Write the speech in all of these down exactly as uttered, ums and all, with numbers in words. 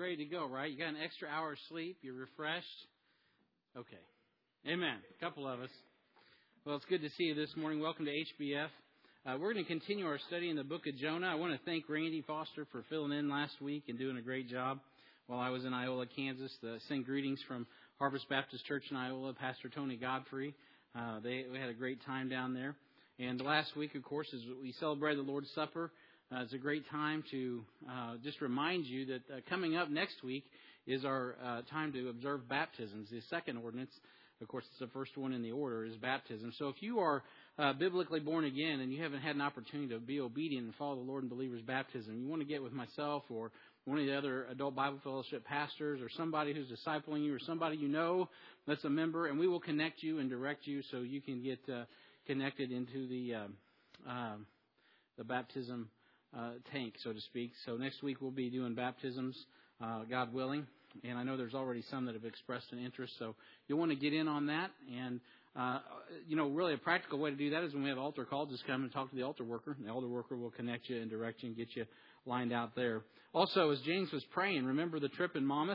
ready to go, right? You got an extra hour of sleep. You're refreshed. Okay. Amen. A couple of us. Well, it's good to see you this morning. Welcome to H B F. Uh, we're going to continue our study in the book of Jonah. I want to thank Randy Foster for filling in last week and doing a great job while I was in Iola, Kansas. The, send greetings from Harvest Baptist Church in Iola, Pastor Tony Godfrey. Uh, they we had a great time down there. And last week, of course, as we celebrated the Lord's Supper, uh, it's a great time to uh, just remind you that uh, coming up next week is our uh, time to observe baptisms. The second ordinance, of course, it's the first one in the order, is baptism. So if you are uh, biblically born again and you haven't had an opportunity to be obedient and follow the Lord in believers' baptism, you want to get with myself or one of the other adult Bible fellowship pastors or somebody who's discipling you or somebody you know that's a member, and we will connect you and direct you so you can get uh, connected into the uh, uh, the baptism uh, tank, so to speak. So next week we'll be doing baptisms, uh, God willing. And I know there's already some that have expressed an interest, so you'll want to get in on that. And, uh, you know, really a practical way to do that is when we have altar call, just come and talk to the altar worker. The altar worker will connect you and direct you and get you lined out there. Also, as James was praying, remember the trip in Monmouth?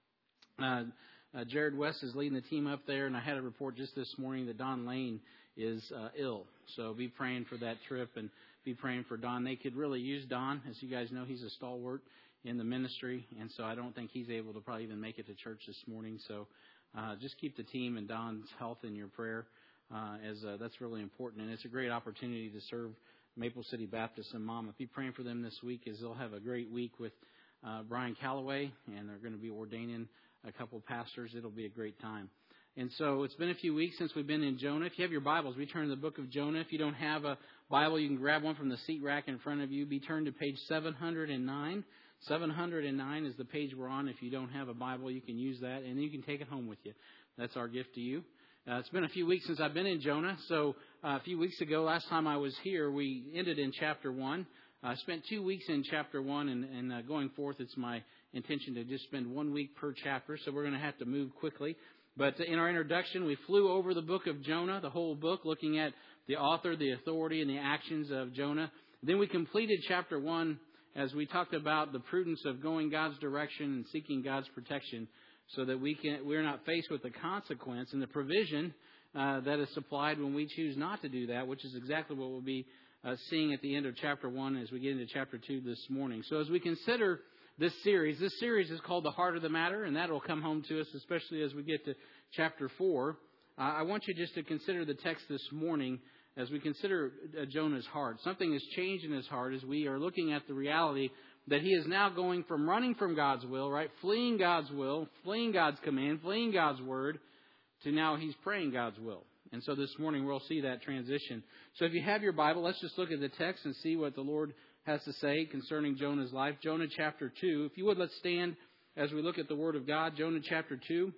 Uh, uh, Jared West is leading the team up there, and I had a report just this morning that Don Lane is uh, ill. So be praying for that trip and be praying for Don. They could really use Don. As you guys know, he's a stalwart in the ministry, and so I don't think he's able to probably even make it to church this morning. So uh, just keep the team and Don's health in your prayer, uh, as uh, that's really important. And it's a great opportunity to serve Maple City Baptist in Monmouth. Be praying for them this week, as they'll have a great week with uh, Brian Calloway, and they're going to be ordaining a couple pastors. It'll be a great time. And so it's been a few weeks since we've been in Jonah. If you have your Bibles, we turn to the book of Jonah. If you don't have a Bible, you can grab one from the seat rack in front of you. Be turned to page seven hundred nine. seven hundred nine is the page we're on. If you don't have a Bible, you can use that, and you can take it home with you. That's our gift to you. Uh, it's been a few weeks since I've been in Jonah. So uh, a few weeks ago, last time I was here, we ended in chapter one. I uh, spent two weeks in chapter one, and, and uh, going forth, it's my intention to just spend one week per chapter. So we're going to have to move quickly. But in our introduction, we flew over the book of Jonah, the whole book, looking at the author, the authority, and the actions of Jonah. Then we completed chapter one as we talked about the prudence of going God's direction and seeking God's protection, so that we can we're not faced with the consequence and the provision uh, that is supplied when we choose not to do that, which is exactly what we'll be uh, seeing at the end of chapter one as we get into chapter two this morning. So as we consider this series, this series is called The Heart of the Matter, and that will come home to us, especially as we get to chapter four. Uh, I want you just to consider the text this morning as we consider uh, Jonah's heart. Something has changed in his heart as we are looking at the reality that he is now going from running from God's will, right, fleeing God's will, fleeing God's command, fleeing God's word, to now he's praying God's will. And so this morning we'll see that transition. So if you have your Bible, let's just look at the text and see what the Lord has to say concerning Jonah's life. Jonah chapter two. If you would, let's stand as we look at the Word of God. Jonah chapter two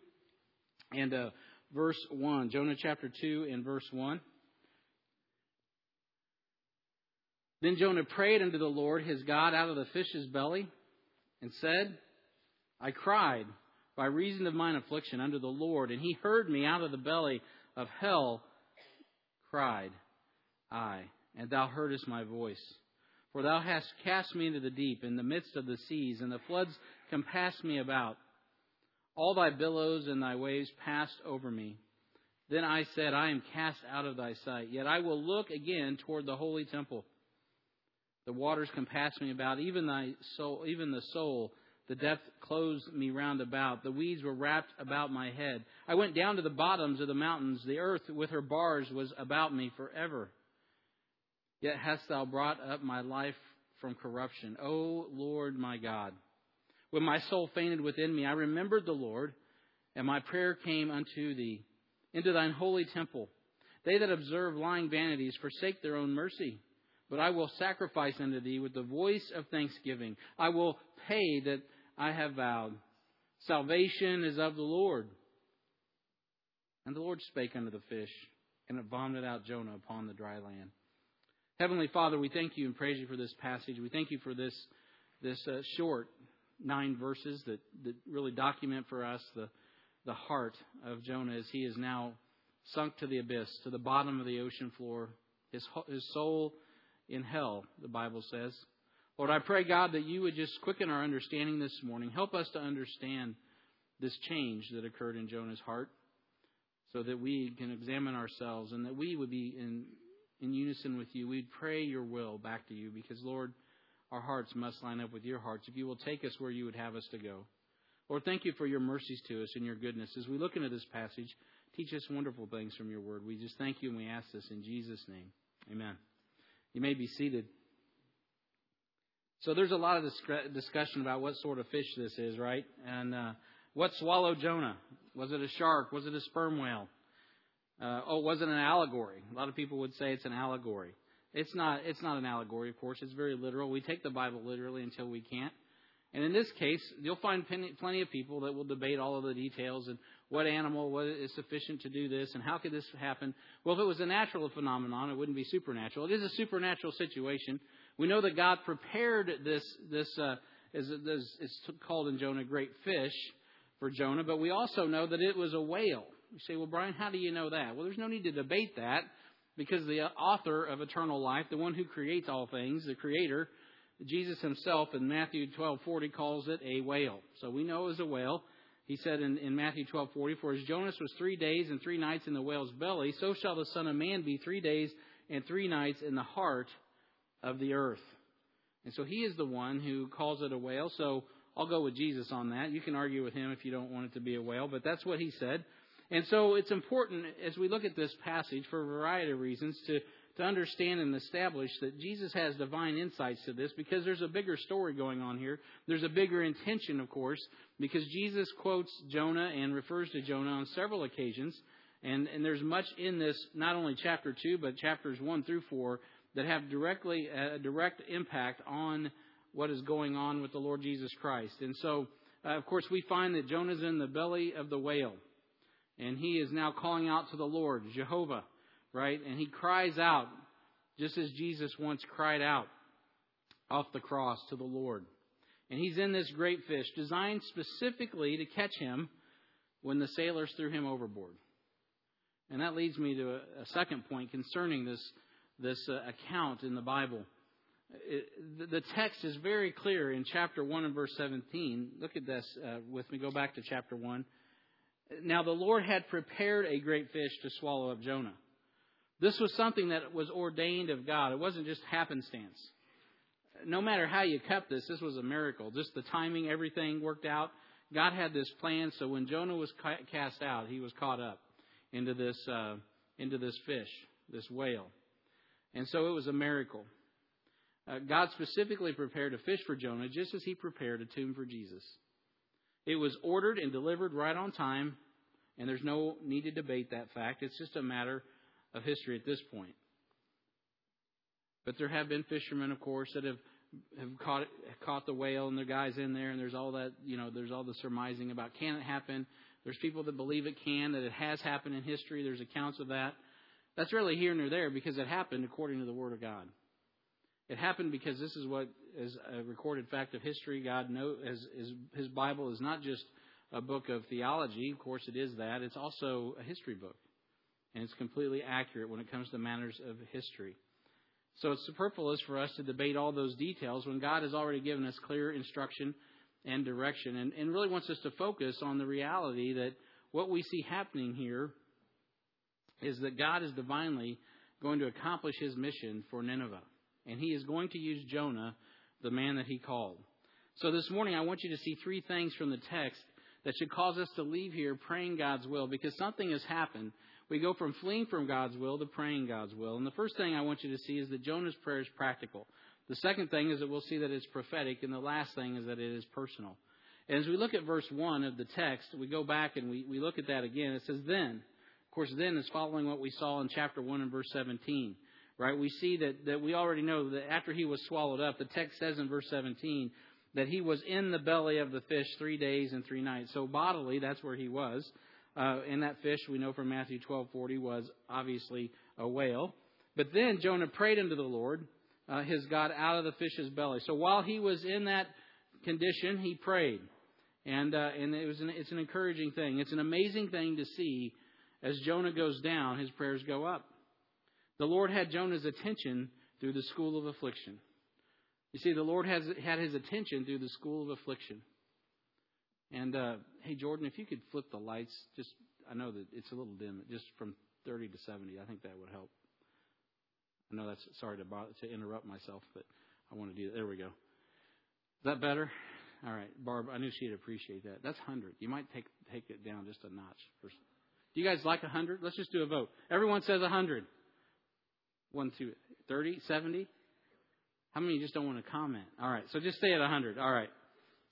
and uh, verse one. Jonah chapter two and verse one. Then Jonah prayed unto the Lord his God out of the fish's belly, and said, I cried by reason of mine affliction unto the Lord, and he heard me out of the belly of hell, cried I, and thou heardest my voice. For thou hast cast me into the deep, in the midst of the seas, and the floods compassed me about. All thy billows and thy waves passed over me. Then I said, I am cast out of thy sight, yet I will look again toward the holy temple. The waters compassed me about, even thy soul, even the soul. The depth closed me round about. The weeds were wrapped about my head. I went down to the bottoms of the mountains. The earth with her bars was about me forever. Yet hast thou brought up my life from corruption, O Lord my God. When my soul fainted within me, I remembered the Lord, and my prayer came unto thee, into thine holy temple. They that observe lying vanities forsake their own mercy. But I will sacrifice unto thee with the voice of thanksgiving. I will pay that I have vowed. Salvation is of the Lord. And the Lord spake unto the fish, and it vomited out Jonah upon the dry land. Heavenly Father, we thank you and praise you for this passage. We thank you for this this uh, short nine verses that, that really document for us the, the heart of Jonah as he is now sunk to the abyss, to the bottom of the ocean floor. His, his soul in hell, the Bible says. Lord, I pray, God, that you would just quicken our understanding this morning. Help us to understand this change that occurred in Jonah's heart so that we can examine ourselves and that we would be in, in unison with you. We'd pray your will back to you because, Lord, our hearts must line up with your hearts if you will take us where you would have us to go. Lord, thank you for your mercies to us and your goodness. As we look into this passage, teach us wonderful things from your word. We just thank you and we ask this in Jesus' name. Amen. You may be seated. So there's a lot of discussion about what sort of fish this is, right? And uh, what swallowed Jonah? Was it a shark? Was it a sperm whale? Uh, oh, was it an allegory? A lot of people would say it's an allegory. It's not. It's not an allegory, of course. It's very literal. We take the Bible literally until we can't. And in this case, you'll find plenty of people that will debate all of the details and what animal what is sufficient to do this and how could this happen. Well, if it was a natural phenomenon, it wouldn't be supernatural. It is a supernatural situation. We know that God prepared this, this uh, is, is, it's called in Jonah great fish for Jonah, but we also know that it was a whale. You say, well, Brian, how do you know that? Well, there's no need to debate that because the author of eternal life, the one who creates all things, the Creator, Jesus himself in Matthew twelve forty calls it a whale. So we know it was a whale. He said in, in Matthew twelve forty, for as Jonas was three days and three nights in the whale's belly, so shall the Son of Man be three days and three nights in the heart of the earth. And so he is the one who calls it a whale. So I'll go with Jesus on that. You can argue with him if you don't want it to be a whale, but that's what he said. And so it's important as we look at this passage for a variety of reasons to to understand and establish that Jesus has divine insights to this because there's a bigger story going on here. There's a bigger intention, of course, because Jesus quotes Jonah and refers to Jonah on several occasions. And, and there's much in this, not only chapter two, but chapters one through four, that have directly a direct impact on what is going on with the Lord Jesus Christ. And so, uh, of course, we find that Jonah's in the belly of the whale. And he is now calling out to the Lord, Jehovah. Right? And he cries out, just as Jesus once cried out off the cross to the Lord. And he's in this great fish, designed specifically to catch him when the sailors threw him overboard. And that leads me to a, a second point concerning this, this uh, account in the Bible. It, the, the text is very clear in chapter one and verse seventeen. Look at this uh, with me. Go back to chapter one. Now the Lord had prepared a great fish to swallow up Jonah. This was something that was ordained of God. It wasn't just happenstance. No matter how you cut this, this was a miracle. Just the timing, everything worked out. God had this plan, so when Jonah was cast out, he was caught up into this uh, into this fish, this whale. And so it was a miracle. Uh, God specifically prepared a fish for Jonah just as he prepared a tomb for Jesus. It was ordered and delivered right on time, and there's no need to debate that fact. It's just a matter of history at this point. But there have been fishermen, of course, that have have caught caught the whale, and the guys in there, and there's all that, you know, there's all the surmising about can it happen. There's people that believe it can, that it has happened in history. There's accounts of that. That's really here nor there because it happened according to the Word of God. It happened because this is what is a recorded fact of history. God knows as, as His Bible is not just a book of theology. Of course, it is that. It's also a history book. And it's completely accurate when it comes to matters of history. So it's superfluous for us to debate all those details when God has already given us clear instruction and direction and, and really wants us to focus on the reality that what we see happening here is that God is divinely going to accomplish His mission for Nineveh. And He is going to use Jonah, the man that He called. So this morning I want you to see three things from the text that should cause us to leave here praying God's will because something has happened. We go from fleeing from God's will to praying God's will. And the first thing I want you to see is that Jonah's prayer is practical. The second thing is that we'll see that it's prophetic. And the last thing is that it is personal. And as we look at verse one of the text, we go back and we, we look at that again. It says, then. Of course, then is following what we saw in chapter one and verse seventeen. Right? We see that, that we already know that after he was swallowed up, the text says in verse seventeen that he was in the belly of the fish three days and three nights. So bodily, that's where he was. Uh, and that fish, we know from Matthew twelve forty, was obviously a whale. But then Jonah prayed unto the Lord, uh, his God, out of the fish's belly. So while he was in that condition, he prayed. And uh, and it was an, it's an encouraging thing. It's an amazing thing to see as Jonah goes down, his prayers go up. The Lord had Jonah's attention through the school of affliction. You see, the Lord has had His attention through the school of affliction. And, uh, hey, Jordan, if you could flip the lights, just, I know that it's a little dim, just from thirty to seventy, I think that would help. I know that's, sorry to bother, to interrupt myself, but I want to do that. There we go. Is that better? All right, Barb, I knew she'd appreciate that. That's one hundred. You might take take it down just a notch. First. Do you guys like one hundred? Let's just do a vote. Everyone says one hundred. one, two, thirty, seventy? How many of you just don't want to comment? All right, so just stay at one hundred. All right.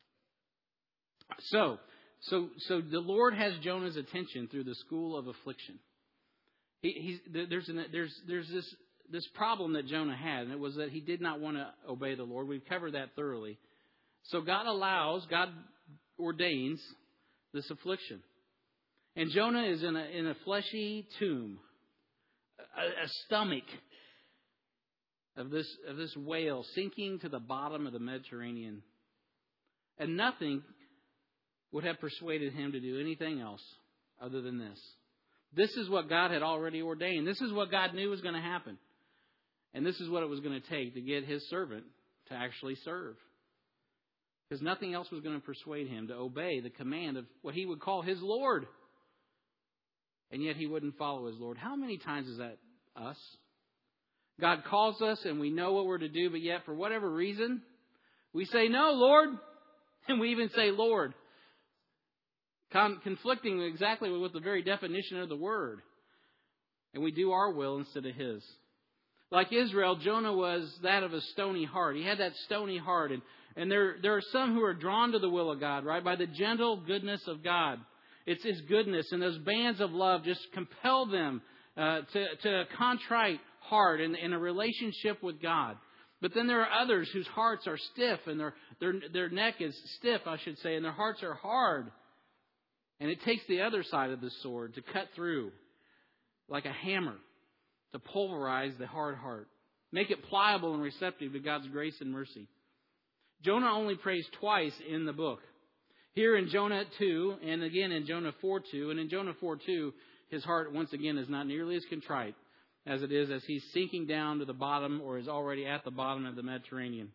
So, so, so the Lord has Jonah's attention through the school of affliction. He, he's, there's, an, there's, there's this, this problem that Jonah had, and it was that he did not want to obey the Lord. We've covered that thoroughly. So God allows, God ordains this affliction. And Jonah is in a, in a fleshy tomb, a, a stomach of this, of this whale sinking to the bottom of the Mediterranean. And nothing would have persuaded him to do anything else other than this. This is what God had already ordained. This is what God knew was going to happen. And this is what it was going to take to get His servant to actually serve. Because nothing else was going to persuade him to obey the command of what he would call his Lord. And yet he wouldn't follow his Lord. How many times is that us? God calls us and we know what we're to do, but yet for whatever reason, we say, no, Lord. And we even say, Lord. Con- conflicting exactly with the very definition of the word. And we do our will instead of His. Like Israel, Jonah was that of a stony heart. He had that stony heart. And, and there, there are some who are drawn to the will of God, right? By the gentle goodness of God. It's His goodness. And those bands of love just compel them uh, to, to a contrite heart and, and a relationship with God. But then there are others whose hearts are stiff and their, their, their neck is stiff, I should say, and their hearts are hard. And it takes the other side of the sword to cut through like a hammer to pulverize the hard heart. Make it pliable and receptive to God's grace and mercy. Jonah only prays twice in the book. Here in Jonah two, and again in Jonah four two. And in Jonah four two, his heart once again is not nearly as contrite as it is as he's sinking down to the bottom or is already at the bottom of the Mediterranean.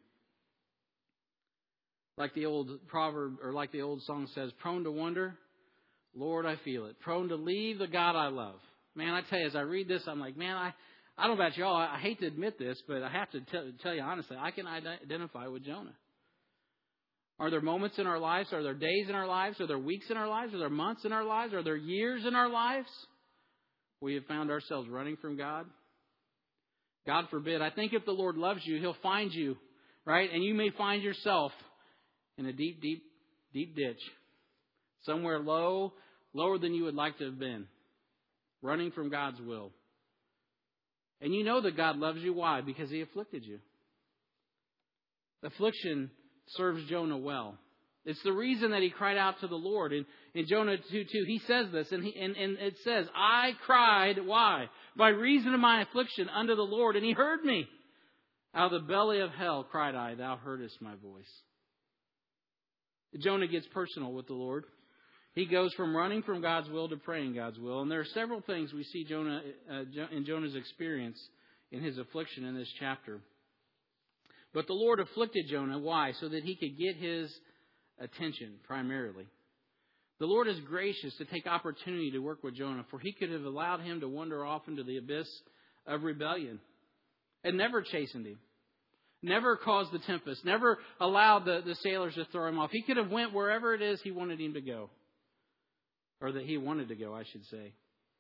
Like the old proverb, or like the old song says, prone to wonder, Lord, I feel it. Prone to leave the God I love. Man, I tell you, as I read this, I'm like, man, I, I don't know about y'all. I, I hate to admit this, but I have to tell, tell you honestly, I can identify with Jonah. Are there moments in our lives? Are there days in our lives? Are there weeks in our lives? Are there months in our lives? Are there years in our lives? We have found ourselves running from God. God forbid. I think if the Lord loves you, He'll find you, right? And you may find yourself in a deep, deep, deep ditch. Somewhere low, lower than you would like to have been. Running from God's will. And you know that God loves you. Why? Because He afflicted you. Affliction serves Jonah well. It's the reason that he cried out to the Lord. In, in Jonah two two, he says this, and, he, and, and it says, I cried, why? By reason of my affliction unto the Lord, and He heard me. Out of the belly of hell cried I, Thou heardest my voice. Jonah gets personal with the Lord. He goes from running from God's will to praying God's will. And there are several things we see Jonah uh, in Jonah's experience in his affliction in this chapter. But the Lord afflicted Jonah. Why? So that He could get his attention primarily. The Lord is gracious to take opportunity to work with Jonah, for He could have allowed him to wander off into the abyss of rebellion and never chastened him. Never caused the tempest. Never allowed the, the sailors to throw him off. He could have went wherever it is He wanted him to go. Or that he wanted to go, I should say.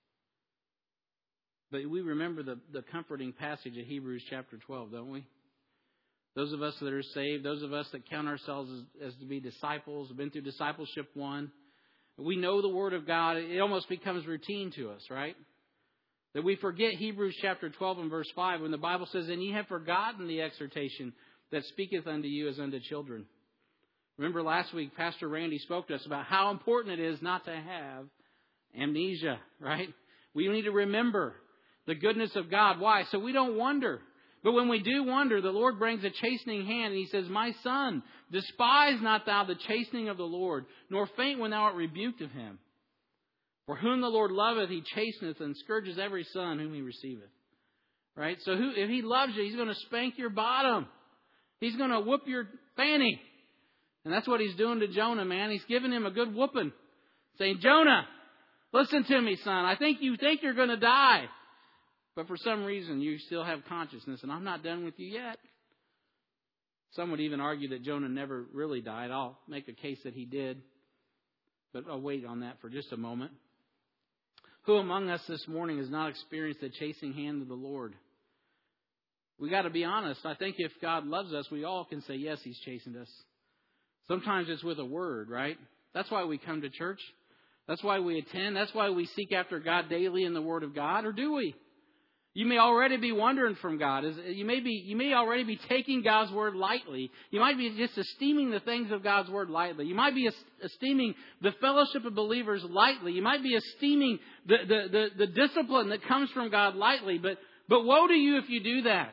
But we remember the, the comforting passage of Hebrews chapter twelve, don't we? Those of us that are saved, those of us that count ourselves as, as to be disciples, have been through discipleship one. We know the Word of God. It almost becomes routine to us, right? That we forget Hebrews chapter twelve and verse five when the Bible says, and ye have forgotten the exhortation that speaketh unto you as unto children. Remember last week, Pastor Randy spoke to us about how important it is not to have amnesia, right? We need to remember the goodness of God. Why? So we don't wonder. But when we do wonder, the Lord brings a chastening hand and He says, my son, despise not thou the chastening of the Lord, nor faint when thou art rebuked of Him. For whom the Lord loveth, He chasteneth and scourges every son whom He receiveth. Right? So who, if He loves you, He's going to spank your bottom. He's going to whoop your fanny. And that's what he's doing to Jonah, man. He's giving him a good whooping. Saying, Jonah, listen to me, son. I think you think you're going to die. But for some reason, you still have consciousness, and I'm not done with you yet. Some would even argue that Jonah never really died. I'll make a case that he did. But I'll wait on that for just a moment. Who among us this morning has not experienced the chasing hand of the Lord? We got to be honest. I think if God loves us, we all can say, yes, He's chasing us. Sometimes it's with a word, right? That's why we come to church. That's why we attend. That's why we seek after God daily in the Word of God. Or do we? You may already be wandering from God. You may be, you may already be taking God's Word lightly. You might be just esteeming the things of God's Word lightly. You might be esteeming the fellowship of believers lightly. You might be esteeming the, the, the, the discipline that comes from God lightly. But, but woe to you if you do that.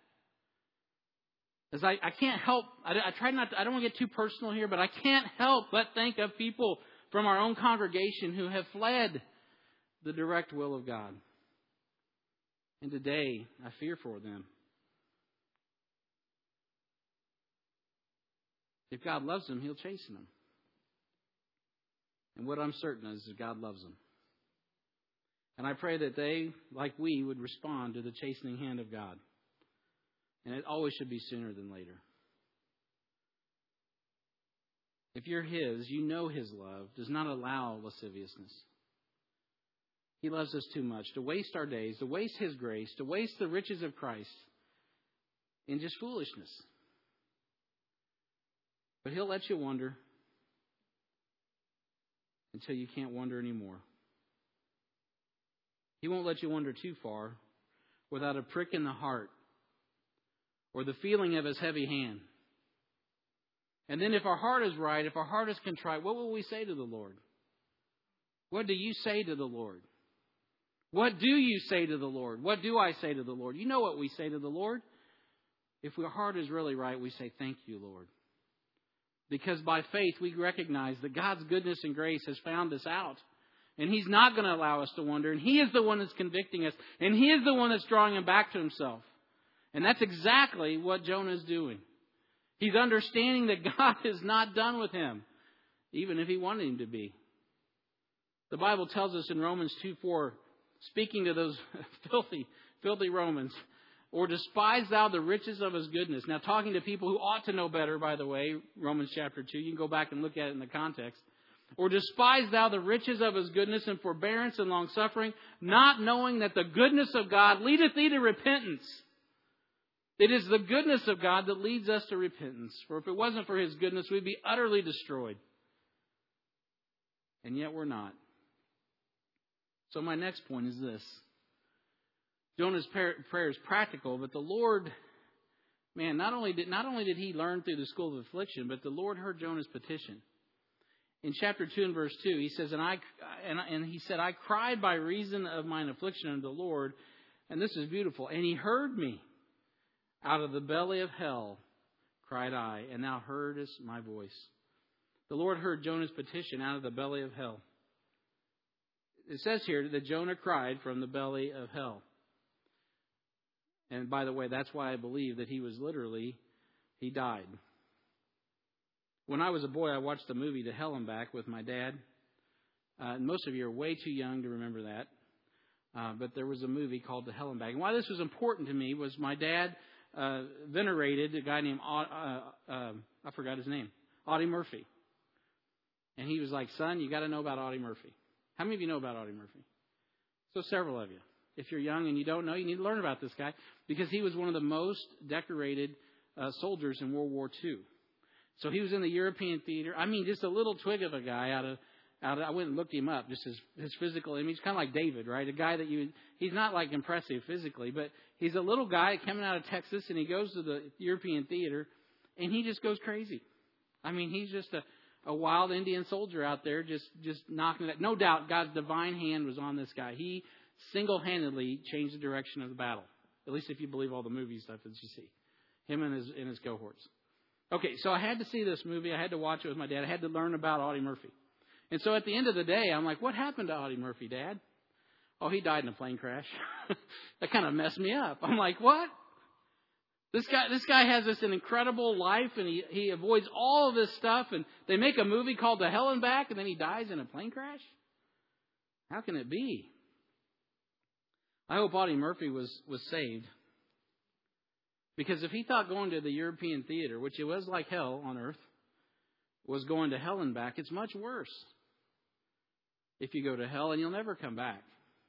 As I, I can't help, I, I try not to, I don't want to get too personal here, but I can't help but think of people from our own congregation who have fled the direct will of God. And today, I fear for them. If God loves them, He'll chasten them. And what I'm certain is that God loves them. And I pray that they, like we, would respond to the chastening hand of God. And it always should be sooner than later. If you're His, you know His love does not allow lasciviousness. He loves us too much to waste our days, to waste His grace, to waste the riches of Christ in just foolishness. But He'll let you wonder until you can't wonder anymore. He won't let you wander too far without a prick in the heart or the feeling of His heavy hand. And then if our heart is right, if our heart is contrite, what will we say to the Lord? What do you say to the Lord? What do you say to the Lord? What do I say to the Lord? You know what we say to the Lord. If our heart is really right, we say, thank you, Lord. Because by faith, we recognize that God's goodness and grace has found us out. And He's not going to allow us to wander. And He is the one that's convicting us. And He is the one that's drawing us back to Himself. And that's exactly what Jonah is doing. He's understanding that God is not done with him, even if He wanted Him to be. The Bible tells us in Romans two four, speaking to those filthy, filthy Romans, or despise thou the riches of His goodness. Now, talking to people who ought to know better, by the way, Romans chapter two. You can go back and look at it in the context. Or despise thou the riches of His goodness and forbearance and long-suffering, not knowing that the goodness of God leadeth thee to repentance. It is the goodness of God that leads us to repentance. For if it wasn't for His goodness, we'd be utterly destroyed. And yet we're not. So my next point is this. Jonah's prayer is practical, but the Lord, man, not only did not only did He learn through the school of affliction, but the Lord heard Jonah's petition. In chapter two and verse two, He says, and I and, and He said, I cried by reason of mine affliction unto the Lord, and this is beautiful, and He heard me. Out of the belly of hell cried I, and thou heardest my voice. The Lord heard Jonah's petition out of the belly of hell. It says here that Jonah cried from the belly of hell. And by the way, that's why I believe that he was literally, he died. When I was a boy, I watched the movie To Hell and Back with my dad. Uh, and most of you are way too young to remember that. Uh, but there was a movie called To Hell and Back. And why this was important to me was my dad uh, venerated a guy named, uh, uh, I forgot his name, Audie Murphy. And he was like, son, you got to know about Audie Murphy. How many of you know about Audie Murphy? So several of you. If you're young and you don't know, you need to learn about this guy because he was one of the most decorated uh, soldiers in World War Two. So he was in the European theater. I mean, just a little twig of a guy out of, out of I went and looked him up, just his, his physical image, kind of like David, right? A guy that you, he's not like impressive physically, but he's a little guy coming out of Texas and he goes to the European theater and he just goes crazy. I mean, he's just a, a wild Indian soldier out there just, just knocking it. No doubt God's divine hand was on this guy. He single-handedly changed the direction of the battle. At least if you believe all the movie stuff that you see. Him and his, and his cohorts. Okay, so I had to see this movie. I had to watch it with my dad. I had to learn about Audie Murphy. And so at the end of the day, I'm like, what happened to Audie Murphy, Dad? Oh, he died in a plane crash. That kind of messed me up. I'm like, what? This guy, this guy has this an incredible life, and he, he avoids all of this stuff, and they make a movie called The Hell and Back, and then he dies in a plane crash? How can it be? I hope Audie Murphy was, was saved. Because if he thought going to the European theater, which it was like hell on earth, was going to hell and back, it's much worse if you go to hell and you'll never come back.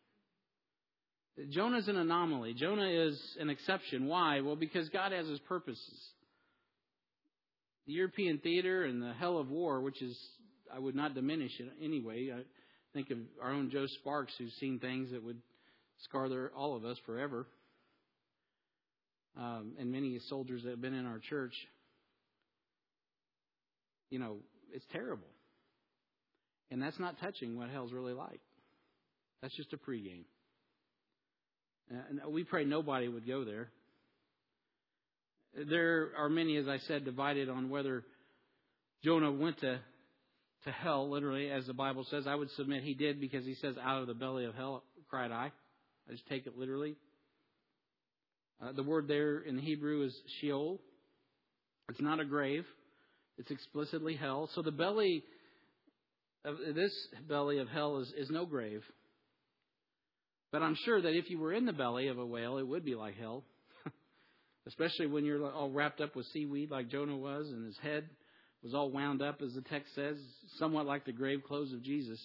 Jonah's an anomaly. Jonah is an exception. Why? Well, because God has His purposes. The European theater and the hell of war, which is, I would not diminish it anyway. I think of our own Joe Sparks, who's seen things that would scar their, all of us forever. Um, and many soldiers that have been in our church. You know, it's terrible. And that's not touching what hell's really like. That's just a pregame. And we pray nobody would go there. There are many, as I said, divided on whether Jonah went to, to hell, literally, as the Bible says. I would submit he did, because he says, out of the belly of hell cried I. I just take it literally. Uh, the word there in the Hebrew is Sheol. It's not a grave. It's explicitly hell. So the belly of this belly of hell is, is no grave. But I'm sure that if you were in the belly of a whale, it would be like hell. Especially when you're all wrapped up with seaweed like Jonah was, and his head was all wound up, as the text says, somewhat like the grave clothes of Jesus.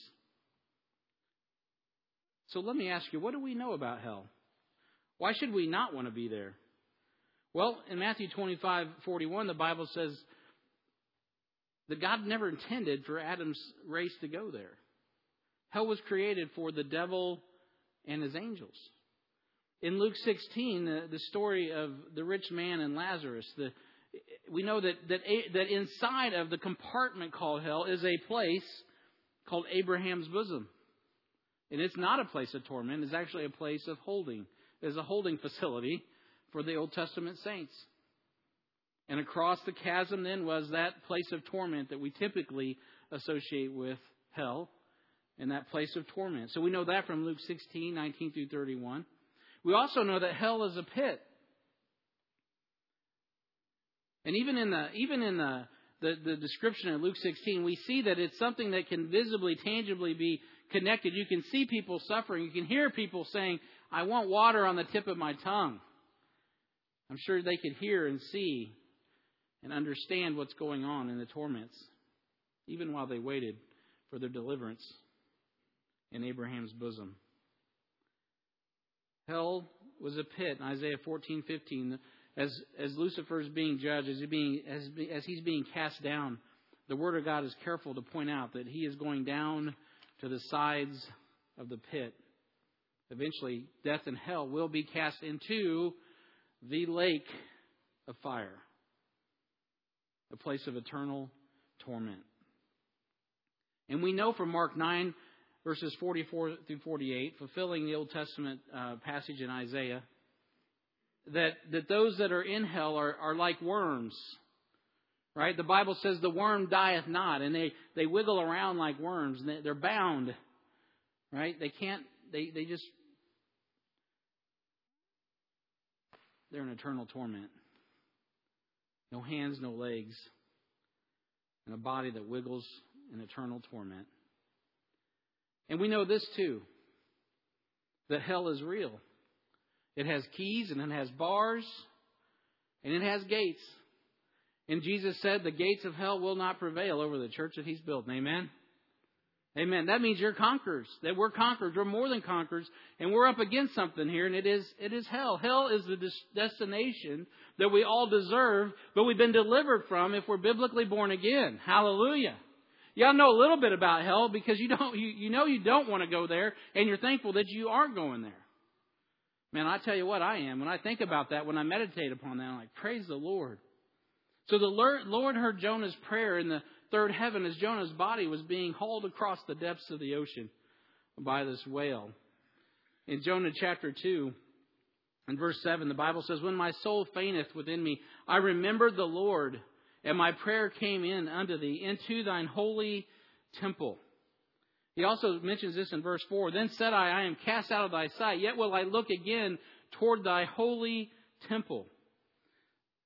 So let me ask you, what do we know about hell? Why should we not want to be there? Well, in Matthew twenty-five forty-one, the Bible says that God never intended for Adam's race to go there. Hell was created for the devil and his angels. In Luke sixteen, the, the story of the rich man and Lazarus, the, we know that, that that inside of the compartment called hell is a place called Abraham's bosom. And it's not a place of torment. It's actually a place of holding. It's a holding facility for the Old Testament saints. And across the chasm then was that place of torment that we typically associate with hell, and that place of torment. So we know that from Luke sixteen, nineteen through thirty-one. We also know that hell is a pit. And even in the even in the, the, the description in Luke sixteen, we see that it's something that can visibly, tangibly be connected. You can see people suffering. You can hear people saying, I want water on the tip of my tongue. I'm sure they could hear and see and understand what's going on in the torments, even while they waited for their deliverance in Abraham's bosom. Hell was a pit in Isaiah fourteen fifteen. As, as Lucifer is being judged, as, he being, as, as he's being cast down, the Word of God is careful to point out that he is going down to the sides of the pit. Eventually, death and hell will be cast into the lake of fire, a place of eternal torment. And we know from Mark nine, verses forty-four through forty-eight, fulfilling the Old Testament uh, passage in Isaiah, that, that those that are in hell are, are like worms. Right? The Bible says the worm dieth not, and they, they wiggle around like worms, and they, they're bound. Right? They can't, they, they just, they're in eternal torment. No hands, no legs, and a body that wiggles in eternal torment. And we know this too, that hell is real. It has keys, and it has bars, and it has gates. And Jesus said the gates of hell will not prevail over the church that He's built. Amen? Amen. That means you're conquerors. That we're conquerors. We're more than conquerors. And we're up against something here, and it is it is hell. Hell is the des- destination that we all deserve, but we've been delivered from if we're biblically born again. Hallelujah. Y'all know a little bit about hell because you don't you, you know you don't want to go there, and you're thankful that you aren't going there. Man, I tell you what I am. When I think about that, when I meditate upon that, I'm like, praise the Lord. So the Lord heard Jonah's prayer in the third heaven as Jonah's body was being hauled across the depths of the ocean by this whale. In Jonah chapter two, in verse seven, the Bible says, when my soul fainteth within me, I remembered the Lord, and my prayer came in unto thee, into thine holy temple. He also mentions this in verse four. Then said I, I am cast out of thy sight, yet will I look again toward thy holy temple.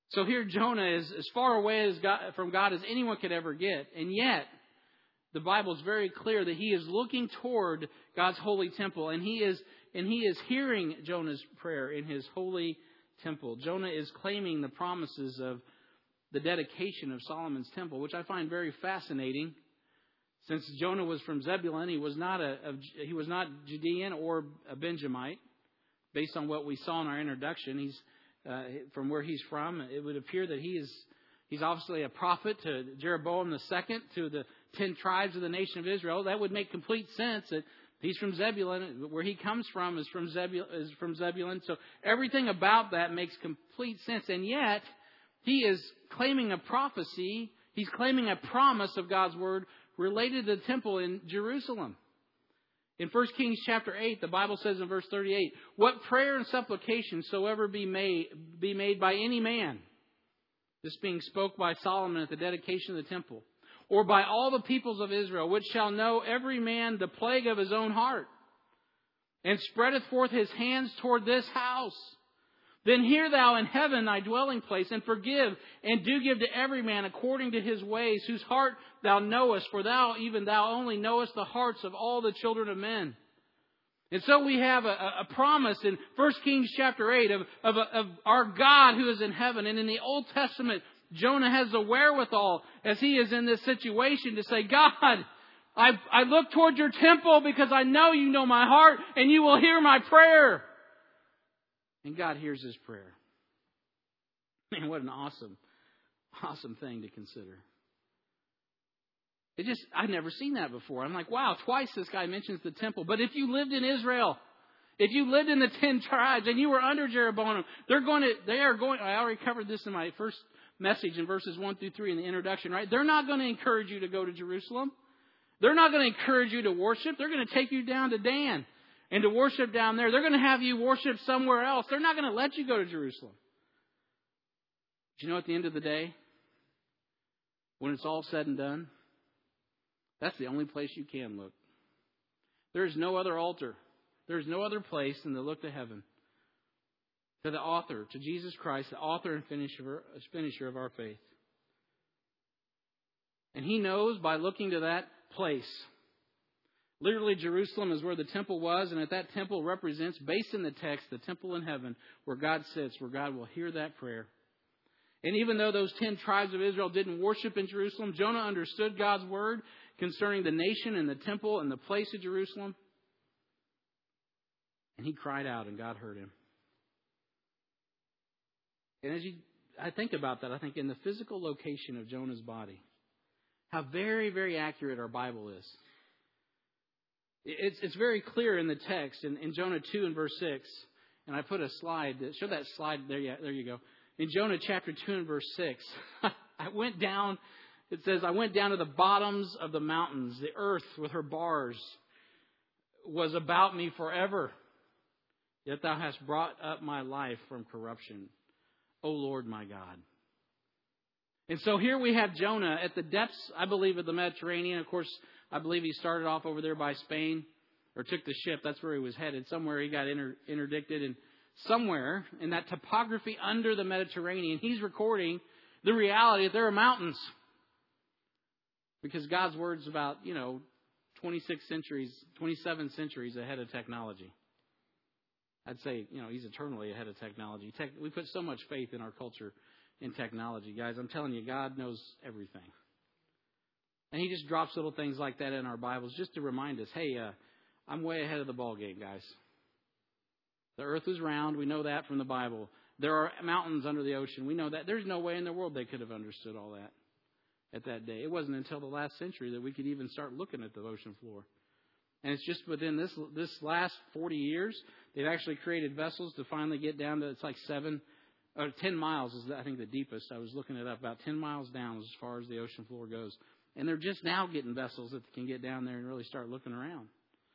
So here Jonah is as far away as God, from God as anyone could ever get. And yet, the Bible is very clear that he is looking toward God's holy temple. And he is and he is hearing Jonah's prayer in his holy temple. Jonah is claiming the promises of the dedication of Solomon's temple, which I find very fascinating. Since Jonah was from Zebulun, he was not a, a he was not Judean or a Benjamite. Based on what we saw in our introduction, he's uh, from where he's from. It would appear that he is he's obviously a prophet to Jeroboam the second, to the ten tribes of the nation of Israel. That would make complete sense that he's from Zebulun. Where he comes from is from Zebulun. Is from Zebulun. So everything about that makes complete sense. And yet he is claiming a prophecy. He's claiming a promise of God's word related to the temple in Jerusalem. In First Kings chapter eight, the Bible says in verse thirty-eight, "What prayer and supplication soever be made, be made by any man," this being spoke by Solomon at the dedication of the temple, "or by all the peoples of Israel, which shall know every man the plague of his own heart, and spreadeth forth his hands toward this house, then hear thou in heaven thy dwelling place, and forgive, and do give to every man according to his ways, whose heart thou knowest, for thou, even thou only knowest the hearts of all the children of men." And so we have a, a promise in First Kings chapter eight of, of, of our God who is in heaven. And in the Old Testament, Jonah has the wherewithal, as he is in this situation, to say, "God, I, I look toward your temple because I know you know my heart and you will hear my prayer." And God hears his prayer. Man, what an awesome, awesome thing to consider. It just, I've never seen that before. I'm like, wow, twice this guy mentions the temple. But if you lived in Israel, if you lived in the ten tribes and you were under Jeroboam, they're going to, they are going, I already covered this in my first message in verses one through three in the introduction, right? They're not going to encourage you to go to Jerusalem. They're not going to encourage you to worship. They're going to take you down to Dan and to worship down there. They're going to have you worship somewhere else. They're not going to let you go to Jerusalem. But you know, at the end of the day, when it's all said and done, that's the only place you can look. There is no other altar. There is no other place than to look to heaven, to the author, to Jesus Christ, the author and finisher, finisher of our faith. And he knows by looking to that place. Literally, Jerusalem is where the temple was, and at that temple represents, based in the text, the temple in heaven, where God sits, where God will hear that prayer. And even though those ten tribes of Israel didn't worship in Jerusalem, Jonah understood God's word concerning the nation and the temple and the place of Jerusalem. And he cried out, and God heard him. And as you, I think about that, I think in the physical location of Jonah's body, how very, very accurate our Bible is. It's, it's very clear in the text in, in Jonah two and verse six. And I put a slide. That, show that slide. There you, there you go. In Jonah chapter two and verse six, I went down, it says, "I went down to the bottoms of the mountains. The earth with her bars was about me forever. Yet thou hast brought up my life from corruption, O Lord my God." And so here we have Jonah at the depths, I believe, of the Mediterranean. Of course, I believe he started off over there by Spain, or took the ship. That's where he was headed. Somewhere he got inter- interdicted. And somewhere in that topography under the Mediterranean, he's recording the reality that there are mountains. Because God's word's about, you know, twenty-six centuries, twenty-seven centuries ahead of technology. I'd say, you know, he's eternally ahead of technology. Tech, we put so much faith in our culture in technology, guys. I'm telling you, God knows everything. And he just drops little things like that in our Bibles just to remind us, hey, uh, I'm way ahead of the ball game, guys. The earth is round. We know that from the Bible. There are mountains under the ocean. We know that. There's no way in the world they could have understood all that at that day. It wasn't until the last century that we could even start looking at the ocean floor. And it's just within this this last forty years, they've actually created vessels to finally get down to, it's like seven, or ten miles is, I think, the deepest. I was looking it up. About ten miles down as far as the ocean floor goes. And they're just now getting vessels that can get down there and really start looking around.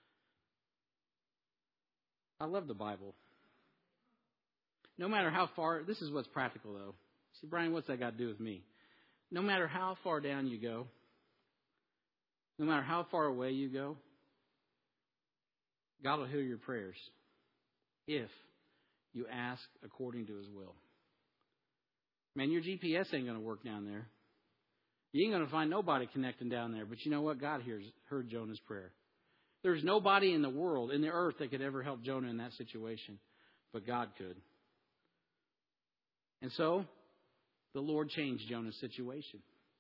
I love the Bible. No matter how far, this is what's practical though. See, Brian, what's that got to do with me? No matter how far down you go, no matter how far away you go, God will hear your prayers if you ask according to His will. Man, your G P S ain't going to work down there. You ain't going to find nobody connecting down there. But you know what? God hears, heard Jonah's prayer. There's nobody in the world, in the earth, that could ever help Jonah in that situation. But God could. And so, the Lord changed Jonah's situation.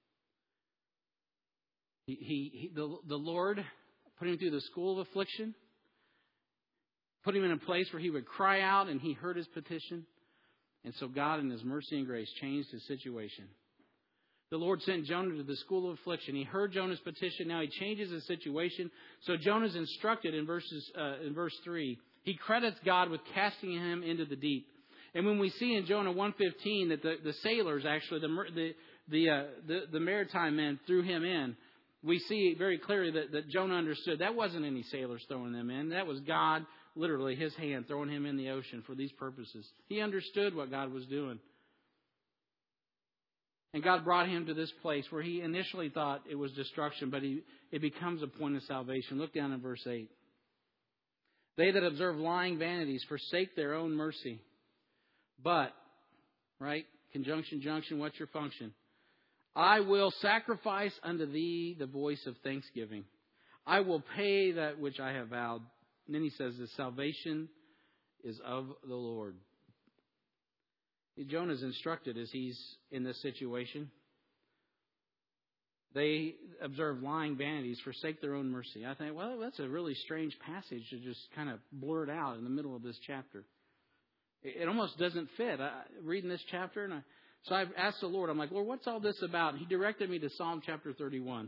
He, he, he the, the Lord put him through the school of affliction. Put him in a place where he would cry out, and he heard his petition. And so God, in His mercy and grace, changed his situation. The Lord sent Jonah to the school of affliction. He heard Jonah's petition. Now He changes his situation. So Jonah's instructed in verses uh, in verse three. He credits God with casting him into the deep. And when we see in Jonah one fifteen that the, the sailors, actually, the the the, uh, the the maritime men threw him in, we see very clearly that, that Jonah understood that wasn't any sailors throwing them in. That was God, literally, His hand throwing him in the ocean for these purposes. He understood what God was doing. And God brought him to this place where he initially thought it was destruction, but he, it becomes a point of salvation. Look down in verse eight. They that observe lying vanities forsake their own mercy. But, right, conjunction, junction, what's your function? I will sacrifice unto thee the voice of thanksgiving. I will pay that which I have vowed. And then he says, the salvation is of the Lord. Jonah's instructed as he's in this situation. They observe lying vanities, forsake their own mercy. I think, well, that's a really strange passage to just kind of blurt out in the middle of this chapter. It almost doesn't fit. I, reading this chapter, and I, so I've asked the Lord, I'm like, Lord, what's all this about? And He directed me to Psalm chapter thirty-one.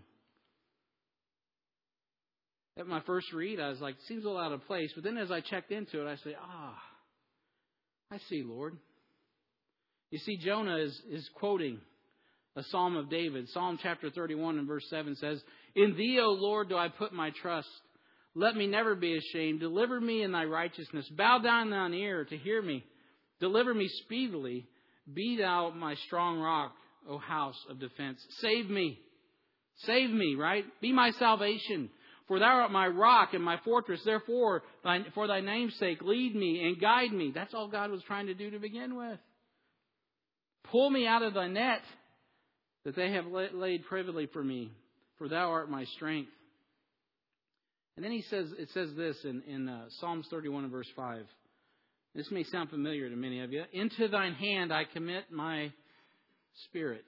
At my first read, I was like, seems a little out of place. But then as I checked into it, I say, ah, I see, Lord. You see, Jonah is, is quoting a Psalm of David. Psalm chapter thirty-one and verse seven says, In Thee, O Lord, do I put my trust. Let me never be ashamed. Deliver me in Thy righteousness. Bow down Thine ear to hear me. Deliver me speedily. Be Thou my strong rock, O house of defense. Save me. Save me, right? Be my salvation. For Thou art my rock and my fortress. Therefore, for Thy name's sake, lead me and guide me. That's all God was trying to do to begin with. Pull me out of Thy net that they have laid privily for me. For Thou art my strength. And then he says, it says this in, in uh, Psalms thirty-one and verse five. This may sound familiar to many of you. Into Thine hand I commit my spirit.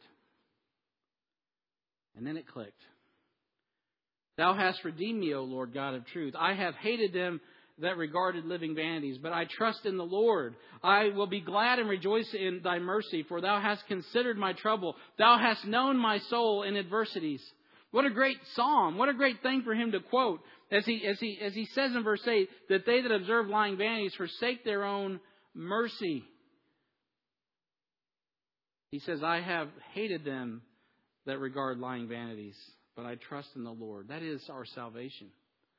And then it clicked. Thou hast redeemed me, O Lord God of truth. I have hated them that regarded living vanities, but I trust in the Lord. I will be glad and rejoice in Thy mercy, for Thou hast considered my trouble. Thou hast known my soul in adversities. What a great psalm. What a great thing for him to quote. As he, as he, as he says in verse eight, that they that observe lying vanities forsake their own mercy. He says, I have hated them that regard lying vanities, but I trust in the Lord. That is our salvation.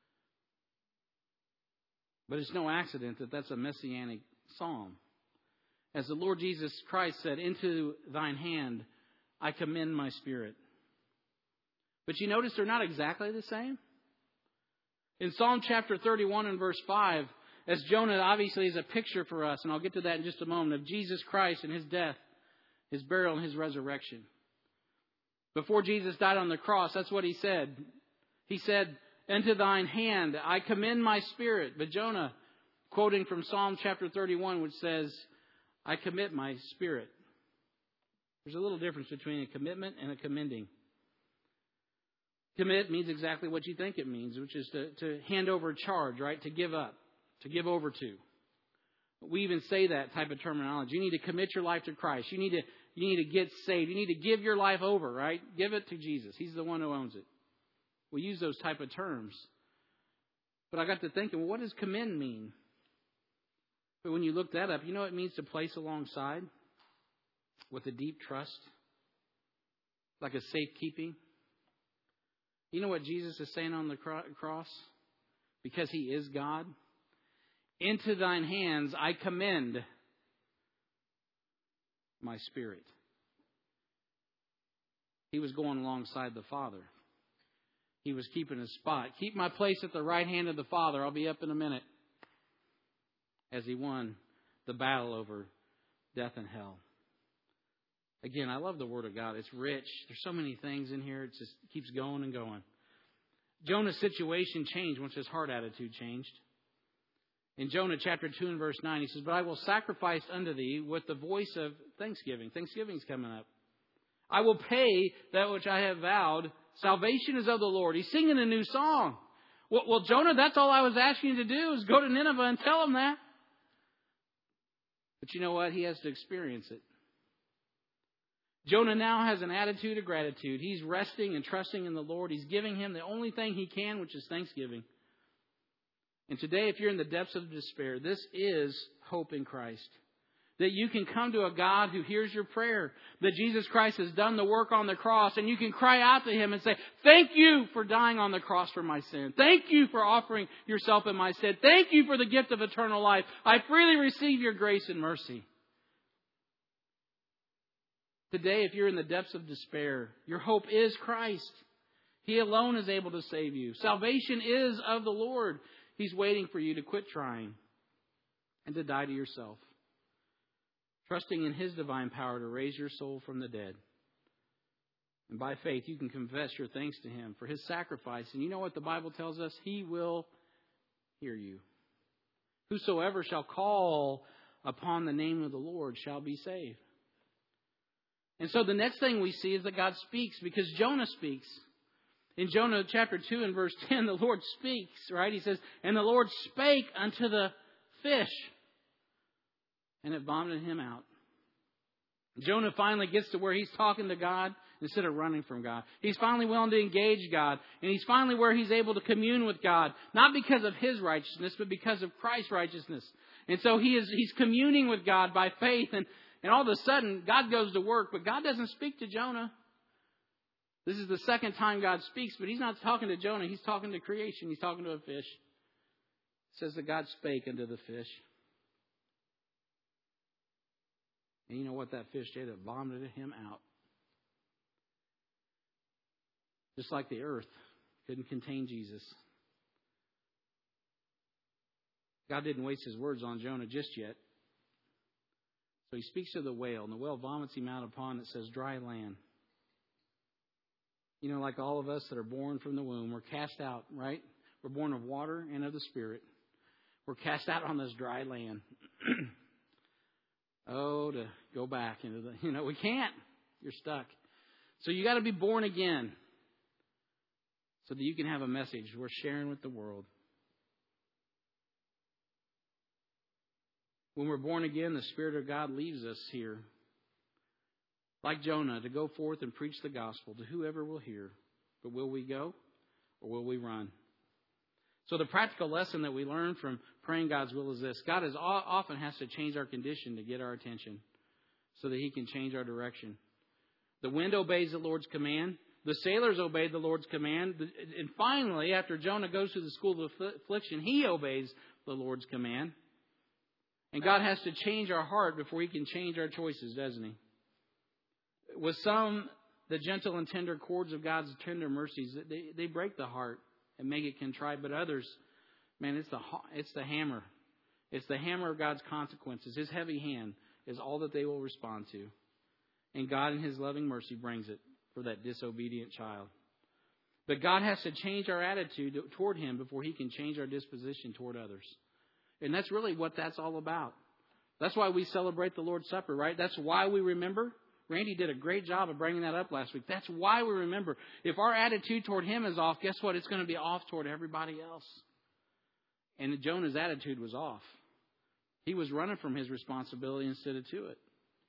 But it's no accident that that's a messianic psalm. As the Lord Jesus Christ said, into Thine hand I commend my spirit. But you notice they're not exactly the same. In Psalm chapter thirty-one and verse five, as Jonah obviously is a picture for us, and I'll get to that in just a moment, of Jesus Christ and His death, His burial, and His resurrection. Before Jesus died on the cross, that's what He said. He said, into Thine hand I commend my spirit. But Jonah, quoting from Psalm chapter thirty-one, which says, I commit my spirit. There's a little difference between a commitment and a commending. Commit means exactly what you think it means, which is to, to hand over charge, right? To give up, to give over to. We even say that type of terminology. You need to commit your life to Christ. You need to, you need to get saved. You need to give your life over, right? Give it to Jesus. He's the one who owns it. We use those type of terms. But I got to thinking, well, what does commend mean? But when you look that up, you know what it means to place alongside with a deep trust, like a safekeeping. You know what Jesus is saying on the cross? Because He is God. Into Thine hands I commend my spirit. He was going alongside the Father. He was keeping His spot. Keep my place at the right hand of the Father. I'll be up in a minute. As He won the battle over death and hell. Again, I love the Word of God. It's rich. There's so many things in here. It just keeps going and going. Jonah's situation changed once his heart attitude changed. In Jonah chapter two and verse nine, he says, "But I will sacrifice unto thee with the voice of thanksgiving." Thanksgiving's coming up. "I will pay that which I have vowed. Salvation is of the Lord." He's singing a new song. Well, well, Jonah, that's all I was asking you to do is go to Nineveh and tell them that. But you know what? He has to experience it. Jonah now has an attitude of gratitude. He's resting and trusting in the Lord. He's giving Him the only thing He can, which is thanksgiving. And today, if you're in the depths of despair, this is hope in Christ. That you can come to a God who hears your prayer. That Jesus Christ has done the work on the cross. And you can cry out to Him and say, "Thank you for dying on the cross for my sin. Thank you for offering yourself in my stead. Thank you for the gift of eternal life. I freely receive your grace and mercy." Today, if you're in the depths of despair, your hope is Christ. He alone is able to save you. Salvation is of the Lord. He's waiting for you to quit trying and to die to yourself, trusting in His divine power to raise your soul from the dead. And by faith, you can confess your thanks to Him for His sacrifice. And you know what the Bible tells us? He will hear you. "Whosoever shall call upon the name of the Lord shall be saved." And so the next thing we see is that God speaks, because Jonah speaks. In Jonah chapter two and verse ten, the Lord speaks, right? He says, "And the Lord spake unto the fish, and it vomited him out." Jonah finally gets to where he's talking to God instead of running from God. He's finally willing to engage God. And he's finally where he's able to commune with God. Not because of his righteousness, but because of Christ's righteousness. And so he is he's communing with God by faith. And, and all of a sudden, God goes to work. But God doesn't speak to Jonah. This is the second time God speaks. But He's not talking to Jonah. He's talking to creation. He's talking to a fish. It says that God spake unto the fish. And you know what that fish did? It vomited him out. Just like the earth couldn't contain Jesus. God didn't waste His words on Jonah just yet. So He speaks to the whale, and the whale vomits him out upon, it says, dry land. You know, like all of us that are born from the womb, we're cast out, right? We're born of water and of the Spirit. We're cast out on this dry land. Oh, to go back into the, you know, we can't. You're stuck. So you got to be born again so that you can have a message worth sharing with the world. When we're born again, the Spirit of God leaves us here, like Jonah, to go forth and preach the gospel to whoever will hear. But will we go or will we run? So the practical lesson that we learn from praying God's will is this. God is often has to change our condition to get our attention so that He can change our direction. The wind obeys the Lord's command. The sailors obeyed the Lord's command. And finally, after Jonah goes through the school of affliction, he obeys the Lord's command. And God has to change our heart before He can change our choices, doesn't He? With some, the gentle and tender cords of God's tender mercies, they, they break the heart and make it contrite. But others, man, it's the it's the hammer. It's the hammer of God's consequences. His heavy hand is all that they will respond to. And God in His loving mercy brings it for that disobedient child. But God has to change our attitude toward Him before He can change our disposition toward others. And that's really what that's all about. That's why we celebrate the Lord's Supper, right? That's why we remember. Randy did a great job of bringing that up last week. That's why we remember. If our attitude toward Him is off, guess what? It's going to be off toward everybody else. And Jonah's attitude was off. He was running from his responsibility instead of to it.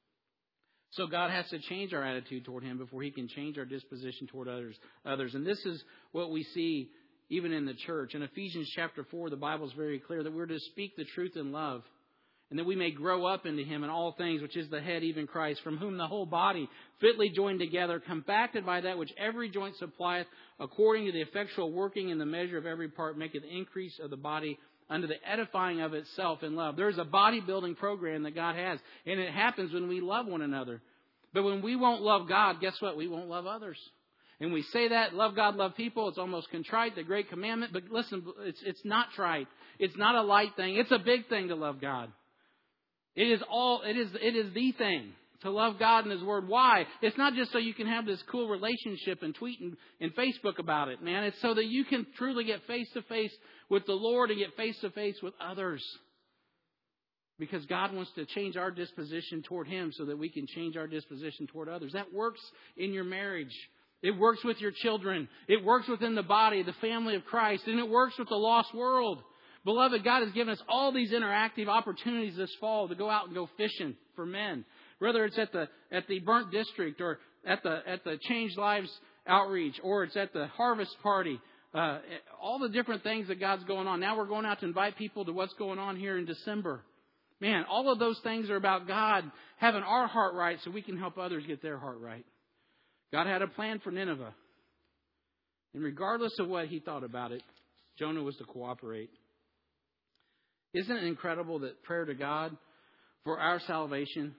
So God has to change our attitude toward Him before He can change our disposition toward others. Others. And this is what we see even in the church. In Ephesians chapter four, the Bible is very clear that we're to speak the truth in love. And that we may grow up into Him in all things, which is the head, even Christ, from whom the whole body, fitly joined together, compacted by that which every joint supplieth, according to the effectual working in the measure of every part, maketh increase of the body unto the edifying of itself in love. There's a bodybuilding program that God has, and it happens when we love one another. But when we won't love God, guess what? We won't love others. And we say that, love God, love people. It's almost contrite, the great commandment. But listen, it's, it's not trite. It's not a light thing. It's a big thing to love God. It is all. It is. It is the thing To love God and His Word. Why? It's not just so you can have this cool relationship and tweet and, and Facebook about it, man. It's so that you can truly get face to face with the Lord and get face to face with others. Because God wants to change our disposition toward Him so that we can change our disposition toward others. That works in your marriage. It works with your children. It works within the body, the family of Christ. And it works with the lost world. Beloved, God has given us all these interactive opportunities this fall to go out and go fishing for men. Whether it's at the at the Burnt District or at the at the Change Lives Outreach or it's at the Harvest Party. Uh, all the different things that God's going on. Now we're going out to invite people to what's going on here in December. Man, all of those things are about God having our heart right so we can help others get their heart right. God had a plan for Nineveh. And regardless of what he thought about it, Jonah was to cooperate. Isn't it incredible that prayer to God for our salvation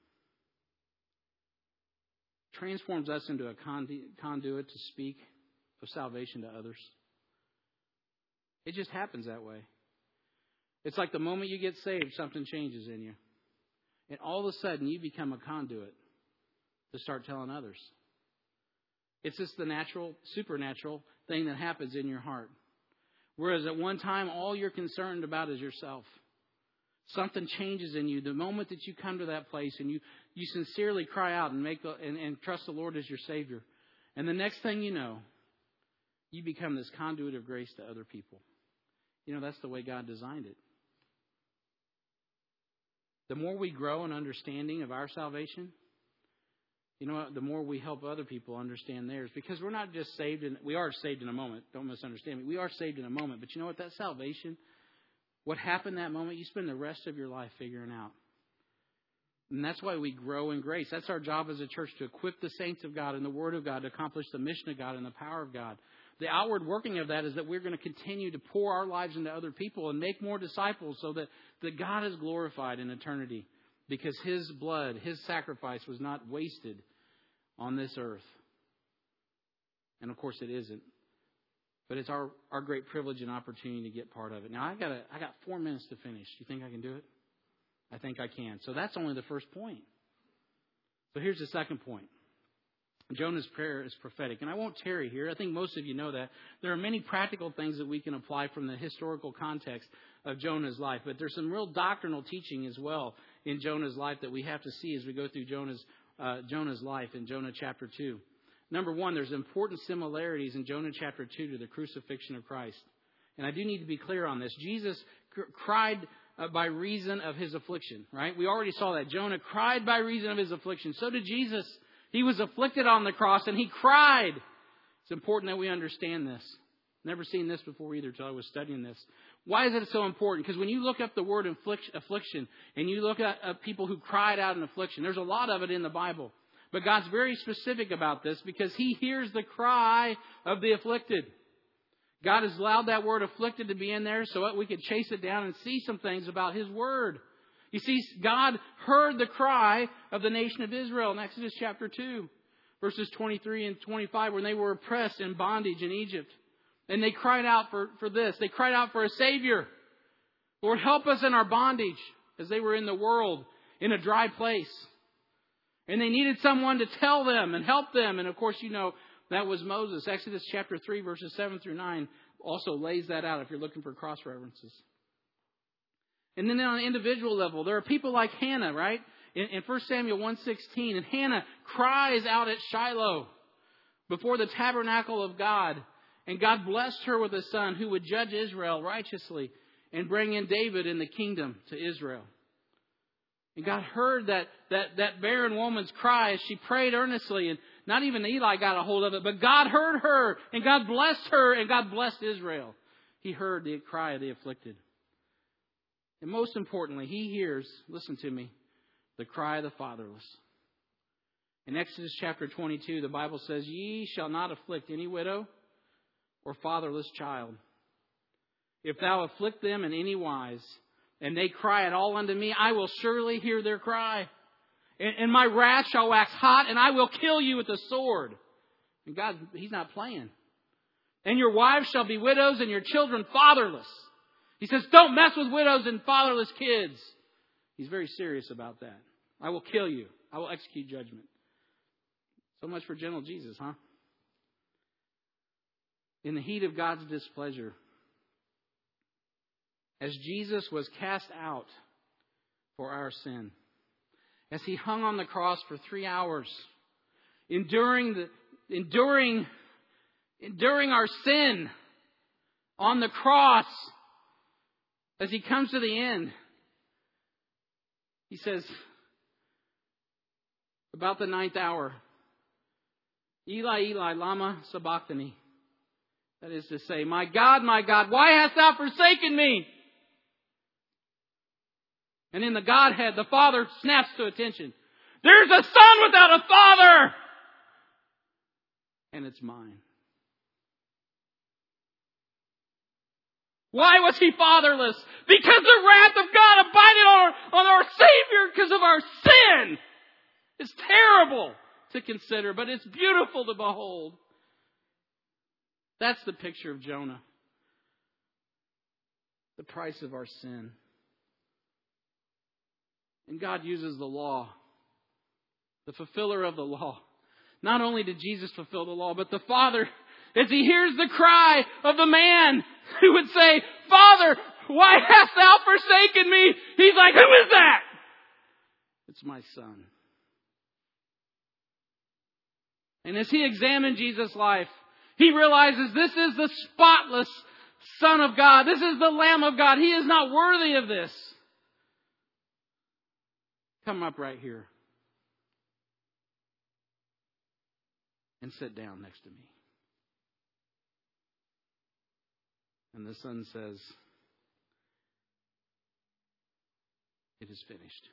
transforms us into a conduit to speak of salvation to others? It just happens that way. It's like the moment you get saved, something changes in you. And all of a sudden, you become a conduit to start telling others. It's just the natural, supernatural thing that happens in your heart. Whereas at one time, all you're concerned about is yourself. Something changes in you the moment that you come to that place and you, you sincerely cry out and make the, and, and trust the Lord as your Savior. And the next thing you know, you become this conduit of grace to other people. You know, that's the way God designed it. The more we grow in understanding of our salvation, you know what, the more we help other people understand theirs. Because we're not just saved in, we are saved in a moment. Don't misunderstand me. We are saved in a moment. But you know what, that salvation, what happened that moment, you spend the rest of your life figuring out. And that's why we grow in grace. That's our job as a church, to equip the saints of God and the Word of God to accomplish the mission of God and the power of God. The outward working of that is that we're going to continue to pour our lives into other people and make more disciples so that, that God is glorified in eternity. Because His blood, His sacrifice was not wasted on this earth. And of course it isn't. But it's our, our great privilege and opportunity to get part of it. Now, I got a, I got four minutes to finish. You think I can do it? I think I can. So that's only the first point. So here's the second point. Jonah's prayer is prophetic. And I won't tarry here. I think most of you know that. There are many practical things that we can apply from the historical context of Jonah's life. But there's some real doctrinal teaching as well in Jonah's life that we have to see as we go through Jonah's, uh, Jonah's life in Jonah chapter two. Number one, there's important similarities in Jonah chapter two to the crucifixion of Christ. And I do need to be clear on this. Jesus cr- cried uh, by reason of His affliction, right? We already saw that. Jonah cried by reason of his affliction. So did Jesus. He was afflicted on the cross and He cried. It's important that we understand this. Never seen this before either until I was studying this. Why is it so important? Because when you look up the word affliction and you look at uh, people who cried out in affliction, there's a lot of it in the Bible. But God's very specific about this because He hears the cry of the afflicted. God has allowed that word afflicted to be in there so that we could chase it down and see some things about His word. You see, God heard the cry of the nation of Israel in Exodus chapter two, verses twenty-three and twenty-five, when they were oppressed in bondage in Egypt. And they cried out for, for this. They cried out for a Savior. Lord, help us in our bondage, as they were in the world, in a dry place. And they needed someone to tell them and help them. And of course, you know, that was Moses. Exodus chapter three, verses seven through nine also lays that out if you're looking for cross references. And then on an individual level, there are people like Hannah, right? In, in First Samuel one sixteen, and Hannah cries out at Shiloh before the tabernacle of God. And God blessed her with a son who would judge Israel righteously and bring in David in the kingdom to Israel. And God heard that, that, that barren woman's cry as she prayed earnestly. And not even Eli got a hold of it, but God heard her and God blessed her and God blessed Israel. He heard the cry of the afflicted. And most importantly, He hears, listen to me, the cry of the fatherless. In Exodus chapter twenty-two, the Bible says, "Ye shall not afflict any widow or fatherless child. If thou afflict them in any wise, and they cry at all unto me, I will surely hear their cry. And, and my wrath shall wax hot, and I will kill you with the sword." And God, He's not playing. "And your wives shall be widows, and your children fatherless." He says, don't mess with widows and fatherless kids. He's very serious about that. I will kill you. I will execute judgment. So much for gentle Jesus, huh? In the heat of God's displeasure, as Jesus was cast out for our sin, as He hung on the cross for three hours, enduring the enduring enduring our sin on the cross, as He comes to the end, He says, about the ninth hour, Eli, Eli, lama sabachthani. That is to say, my God, my God, why hast thou forsaken me? And in the Godhead, the Father snaps to attention. There's a Son without a Father! And it's mine. Why was He fatherless? Because the wrath of God abided on our, on our Savior because of our sin. It's terrible to consider, but it's beautiful to behold. That's the picture of Jonah. The price of our sin. And God uses the law, the fulfiller of the law. Not only did Jesus fulfill the law, but the Father, as He hears the cry of the man who would say, Father, why hast thou forsaken me? He's like, who is that? It's my Son. And as He examined Jesus' life, He realizes this is the spotless Son of God. This is the Lamb of God. He is not worthy of this. Come up right here and sit down next to me. And the Son says, it is finished.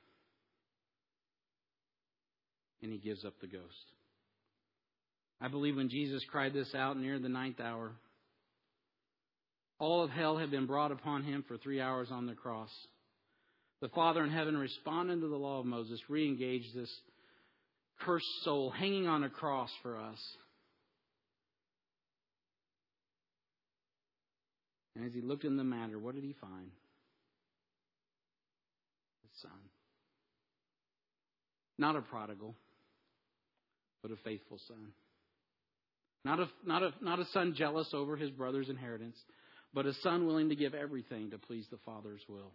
And He gives up the ghost. I believe when Jesus cried this out near the ninth hour, all of hell had been brought upon Him for three hours on the cross. The Father in heaven, responding to the law of Moses, re-engaged this cursed soul hanging on a cross for us. And as He looked in the matter, what did He find? His Son. Not a prodigal, but a faithful Son. Not a, not a, not a son jealous over his brother's inheritance, but a son willing to give everything to please the Father's will.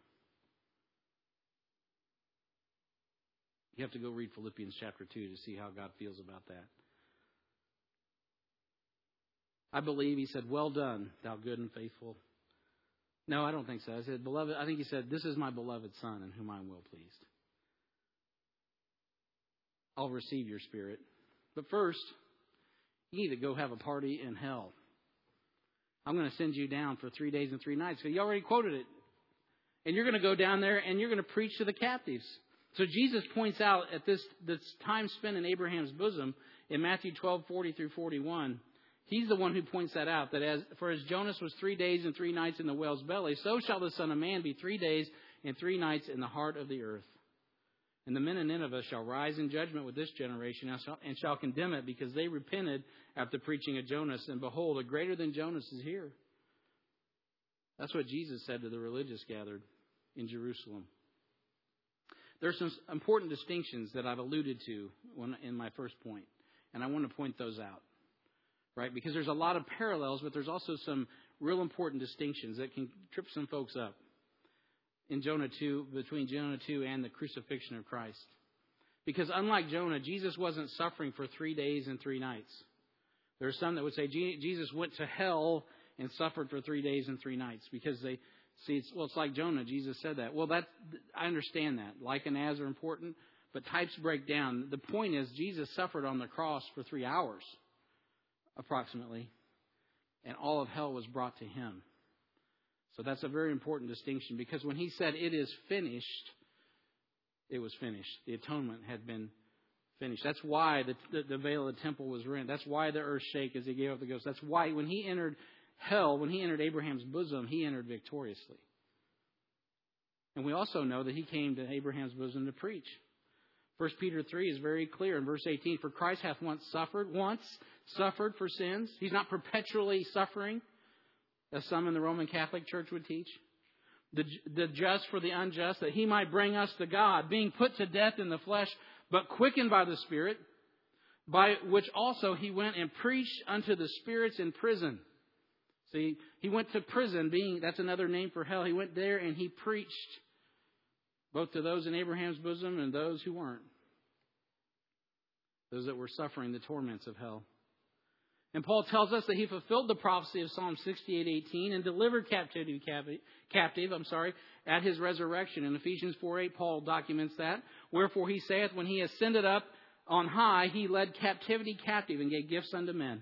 You have to go read Philippians chapter two to see how God feels about that. I believe He said, well done, thou good and faithful. No, I don't think so. I said, beloved, I think He said, this is my beloved Son in whom I am well pleased. I'll receive your Spirit. But first, you need to go have a party in hell. I'm going to send you down for three days and three nights. So you already quoted it. And you're going to go down there and you're going to preach to the captives. So Jesus points out at this, this time spent in Abraham's bosom in Matthew twelve, forty through forty-one. He's the one who points that out. That as for as Jonas was three days and three nights in the whale's belly, so shall the Son of Man be three days and three nights in the heart of the earth. And the men of Nineveh shall rise in judgment with this generation and shall, and shall condemn it, because they repented after preaching of Jonas. And behold, a greater than Jonas is here. That's what Jesus said to the religious gathered in Jerusalem. There's some important distinctions that I've alluded to when, in my first point, and I want to point those out, right? Because there's a lot of parallels, but there's also some real important distinctions that can trip some folks up in Jonah two, between Jonah two and the crucifixion of Christ. Because unlike Jonah, Jesus wasn't suffering for three days and three nights. There are some that would say Jesus went to hell and suffered for three days and three nights, because they see, it's, well, it's like Jonah. Jesus said that. Well, that I understand that. Like and as are important, but types break down. The point is, Jesus suffered on the cross for three hours, approximately, and all of hell was brought to Him. So that's a very important distinction, because when He said it is finished, it was finished. The atonement had been finished. That's why the, the, the veil of the temple was rent. That's why the earth shake as He gave up the ghost. That's why when He entered hell, when He entered Abraham's bosom, He entered victoriously. And we also know that He came to Abraham's bosom to preach. First Peter three is very clear in verse eighteen. For Christ hath once suffered, once suffered for sins. He's not perpetually suffering, as some in the Roman Catholic Church would teach. The, the just for the unjust, that He might bring us to God, being put to death in the flesh, but quickened by the Spirit, by which also he went and preached unto the spirits in prison. See, he went to prison, being that's another name for hell. He went there and he preached both to those in Abraham's bosom and those who weren't. Those that were suffering the torments of hell. And Paul tells us that he fulfilled the prophecy of Psalm sixty-eight eighteen and delivered captivity captive, I'm sorry, at his resurrection. In Ephesians four eight, Paul documents that. Wherefore he saith, when he ascended up on high, he led captivity captive and gave gifts unto men.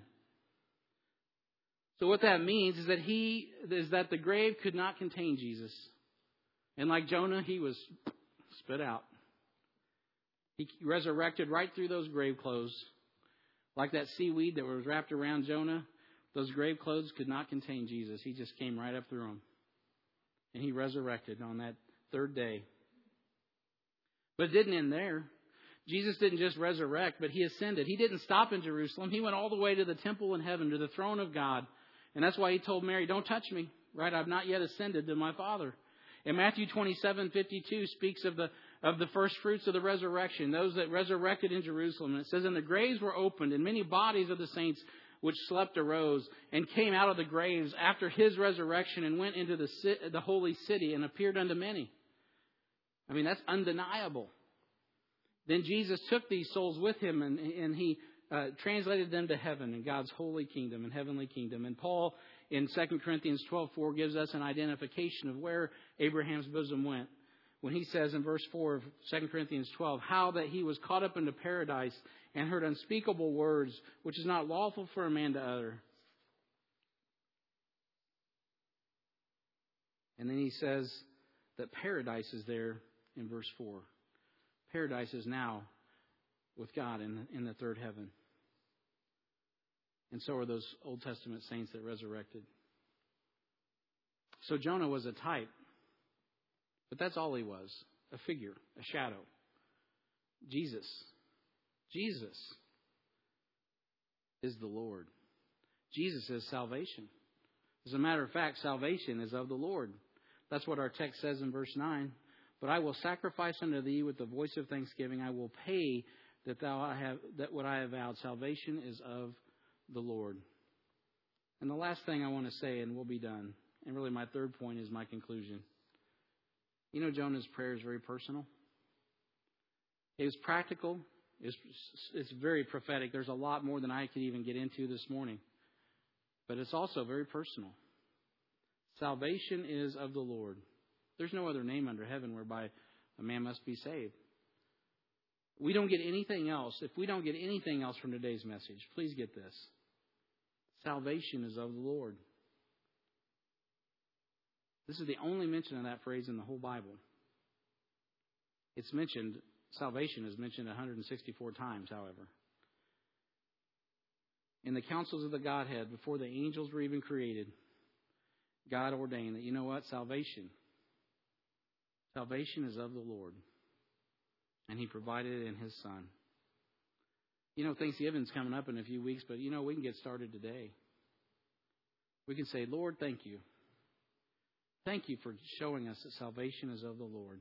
So what that means is that he is that the grave could not contain Jesus. And like Jonah, he was spit out. He resurrected right through those grave clothes. Like that seaweed that was wrapped around Jonah, those grave clothes could not contain Jesus. He just came right up through them. And he resurrected on that third day. But it didn't end there. Jesus didn't just resurrect, but he ascended. He didn't stop in Jerusalem. He went all the way to the temple in heaven, to the throne of God. And that's why he told Mary, don't touch me, right? I've not yet ascended to my Father. And Matthew twenty-seven fifty-two speaks of the of the first fruits of the resurrection, those that resurrected in Jerusalem. And it says, and the graves were opened, and many bodies of the saints which slept arose and came out of the graves after his resurrection and went into the the holy city and appeared unto many. I mean, that's undeniable. Then Jesus took these souls with him, and, and he uh, translated them to heaven in God's holy kingdom and heavenly kingdom. And Paul in Second Corinthians twelve four gives us an identification of where Abraham's bosom went. When he says in verse four of Second Corinthians twelve, how that he was caught up into paradise and heard unspeakable words, which is not lawful for a man to utter. And then he says that paradise is there in verse four. Paradise is now with God in, in the third heaven. And so are those Old Testament saints that resurrected. So Jonah was a type. But that's all he was. A figure, a shadow. Jesus. Jesus is the Lord. Jesus is salvation. As a matter of fact, salvation is of the Lord. That's what our text says in verse nine. But I will sacrifice unto thee with the voice of thanksgiving. I will pay that thou have that what I have vowed. Salvation is of the Lord. And the last thing I want to say, and we'll be done, and really my third point is my conclusion. You know, Jonah's prayer is very personal. It was practical. It's, it's very prophetic. There's a lot more than I could even get into this morning. But it's also very personal. Salvation is of the Lord. There's no other name under heaven whereby a man must be saved. We don't get anything else. If we don't get anything else from today's message, please get this. Salvation is of the Lord. This is the only mention of that phrase in the whole Bible. It's mentioned, salvation is mentioned one hundred sixty-four times, however. In the councils of the Godhead, before the angels were even created, God ordained that, you know what, salvation. Salvation is of the Lord. And He provided it in His Son. You know, Thanksgiving's coming up in a few weeks, but you know, we can get started today. We can say, Lord, thank you. Thank you for showing us that salvation is of the Lord.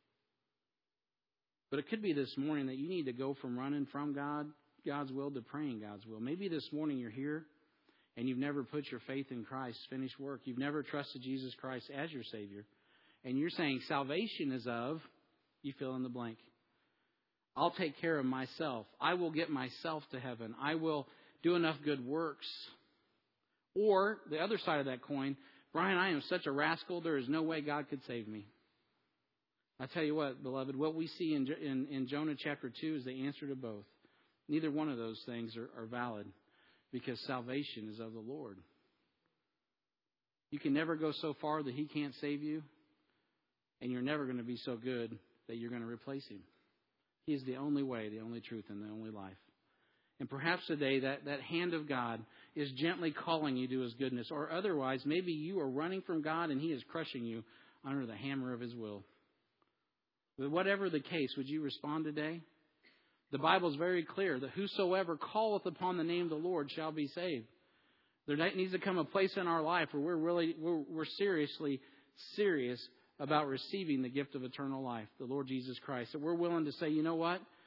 But it could be this morning that you need to go from running from God, God's will, to praying God's will. Maybe this morning you're here and you've never put your faith in Christ's finished work. You've never trusted Jesus Christ as your Savior. And you're saying salvation is of, you fill in the blank. I'll take care of myself. I will get myself to heaven. I will do enough good works. Or the other side of that coin, Brian, I am such a rascal, there is no way God could save me. I tell you what, beloved, what we see in, in, in Jonah chapter two is the answer to both. Neither one of those things are, are valid because salvation is of the Lord. You can never go so far that He can't save you, and you're never going to be so good that you're going to replace Him. He is the only way, the only truth, and the only life. And perhaps today that, that hand of God is gently calling you to His goodness. Or otherwise, maybe you are running from God and He is crushing you under the hammer of His will. But whatever the case, would you respond today? The Bible is very clear that whosoever calleth upon the name of the Lord shall be saved. There needs to come a place in our life where we're really, we're, we're seriously serious about receiving the gift of eternal life, the Lord Jesus Christ. That we're willing to say, you know what?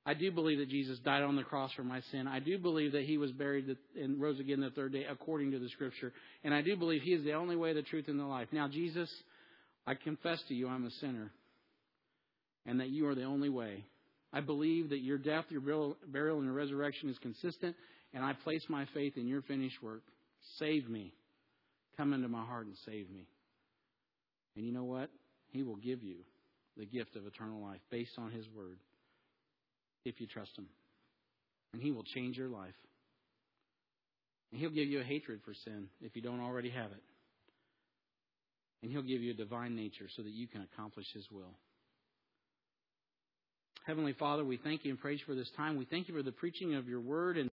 I do believe that Jesus died on the cross for my sin. I do believe that He was buried and rose again the third day according to the Scripture. And I do believe He is the only way, the truth, and the life. Now, Jesus, I confess to you I'm a sinner and that you are the only way. I believe that your death, your burial, and your resurrection is consistent, and I place my faith in your finished work. Save me. Come into my heart and save me. And you know what? He will give you the gift of eternal life based on His word if you trust Him. And He will change your life. And He'll give you a hatred for sin if you don't already have it. And He'll give you a divine nature so that you can accomplish His will. Heavenly Father, we thank you and praise you for this time. We thank you for the preaching of your word and